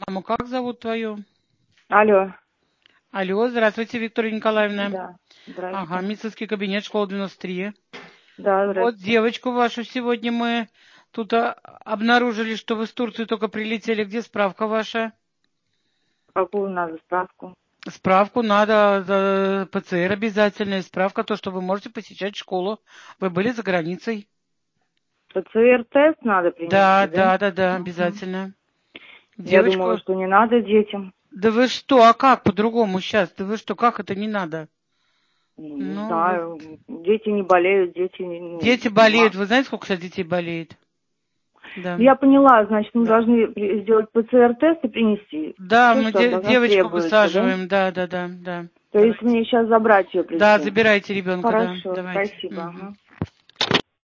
Маму, как зовут твою? Алло. Алло, здравствуйте, Виктория Николаевна. Да, Ага, здрасте. медицинский кабинет, школа 93. Да, Вот здрасте. девочку вашу сегодня мы тут обнаружили, что вы с Турции только прилетели. Где справка ваша? Какую надо справку? Справку надо, ПЦР обязательная, справка, то, что вы можете посещать школу. Вы были за границей. ПЦР-тест надо Да, принести, да? да, да, да, Угу. обязательно. Я думала, Девочку, что не надо детям. да вы что, а как по-другому сейчас? Да вы что, как это не надо? Ну, не Ну, вы... знаю. Дети не болеют, дети не... Дети болеют. Вы знаете, сколько сейчас детей болеет? Да. Я поняла, значит, мы Да. должны сделать ПЦР-тест и принести. Да, Все, мы что от нас девочку требуется, да? высаживаем. Да, да, да, да. То есть Давайте. мне сейчас забрать ее Да, прийти? забирайте ребенка, да. Хорошо, Давайте. спасибо. Мгм. Ага.